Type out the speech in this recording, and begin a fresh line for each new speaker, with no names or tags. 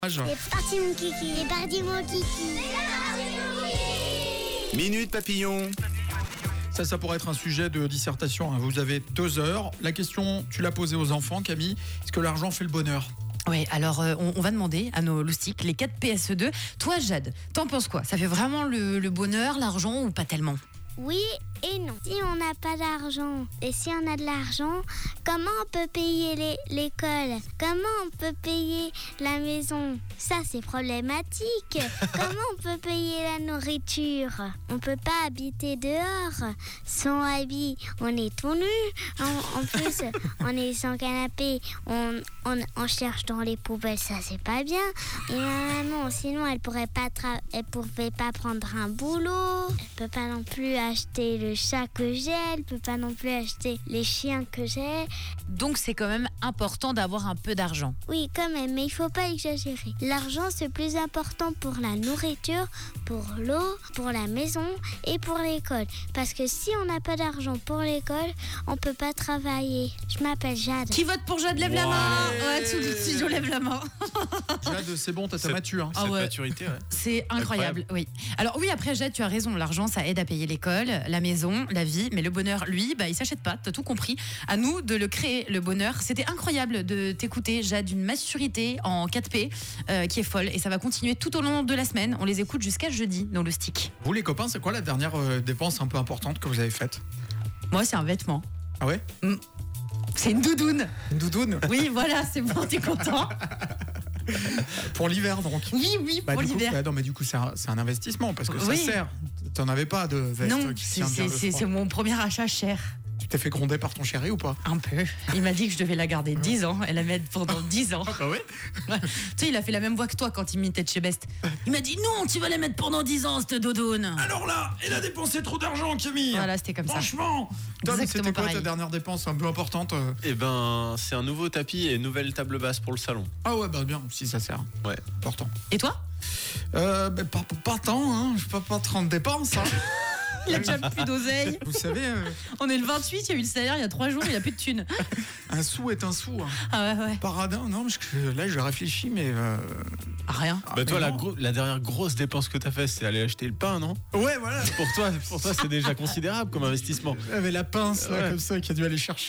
C'est parti mon kiki, c'est parti mon kiki.
Minute Papillon.
Ça pourrait être un sujet de dissertation. Vous avez 2 heures. La question, tu l'as posée aux enfants, Camille. Est-ce que l'argent fait le bonheur ?
Oui, alors on va demander à nos loustiques, les 4 PSE2. Toi, Jade, t'en penses quoi ? Ça fait vraiment le bonheur, l'argent ou pas tellement ?
Oui et non. Si on n'a pas d'argent et si on a de l'argent, comment on peut payer l'école ? Comment on peut payer la maison ? Ça, c'est problématique. Comment on peut payer la nourriture ? On peut pas habiter dehors. Sans habit, on est tout nu. En plus, on est sans canapé. On cherche dans les poubelles, ça c'est pas bien. Et ma maman, sinon elle pouvait pas prendre un boulot. Elle peut pas non plus acheter le chat que j'ai. Elle peut pas non plus acheter les chiens que j'ai.
Donc c'est quand même important d'avoir un peu d'argent.
Oui, quand même, mais il faut pas exagérer. L'argent c'est plus important pour la nourriture, pour l'eau, pour la maison et pour l'école. Parce que si on n'a pas d'argent pour l'école, on peut pas travailler. Je m'appelle Jade.
Qui vote pour Jade, lève la main. Ouais, tout le studio lève la main.
Jade, c'est bon, t'as ta mature. Hein.
Ah ouais.
Maturité, ouais.
C'est incroyable, oui. Alors oui, après Jade, tu as raison, l'argent ça aide à payer l'école, la maison, la vie, mais le bonheur, lui, il s'achète pas, t'as tout compris. À nous de le créer, le bonheur. C'était incroyable de t'écouter, Jade, d'une maturité en 4P qui est folle et ça va continuer tout au long de la semaine. On les écoute jusqu'à jeudi dans le stick.
Vous les copains, c'est quoi la dernière dépense un peu importante que vous avez faite ?
Moi, c'est un vêtement.
Ah ouais ?
C'est une doudoune.
Une doudoune ?
Oui, voilà, c'est bon, t'es content.
Pour l'hiver donc.
Oui, pour l'hiver.
Non, mais du coup, c'est un investissement parce que
Oui.
ça sert. T'en avais pas de veste
Non,
qui tient bien le froid.
c'est mon premier achat cher.
Tu t'es fait gronder par ton chéri ou pas ?
Un peu. Il m'a dit que je devais la garder 10 ans et la mettre pendant 10 ans.
Ah ouais ?
Tu sais, il a fait la même voix que toi quand il m'imitait de chez Best. Il m'a dit non, tu vas la mettre pendant 10 ans, cette doudoune.
Alors là, il a dépensé trop d'argent, Camille.
Voilà, c'était comme ça.
Franchement. Tom,
Exactement
c'était quoi
pareil.
ta dernière dépense un peu importante ?
Eh ben, c'est un nouveau tapis et une nouvelle table basse pour le salon.
Ah ouais, bah bien, si ça sert.
Ouais.
Important.
Et toi ?
Pas tant, hein. Je pas tant de dépenses. Hein.
Il a déjà plus d'oseille.
Vous savez,
On est le 28, il y a eu le salaire il y a 3 jours, il a plus de thunes.
un sou est un sou. Hein.
Ah ouais.
Paradin, non, parce que là, je réfléchis, mais.
Rien.
Bah toi,
mais non.
la dernière grosse dépense que t'as faite, c'est aller acheter le pain, non ?
Ouais, voilà.
Pour toi, c'est déjà considérable comme investissement.
Avec la pince, là,
Ouais.
comme ça, qui a dû aller chercher.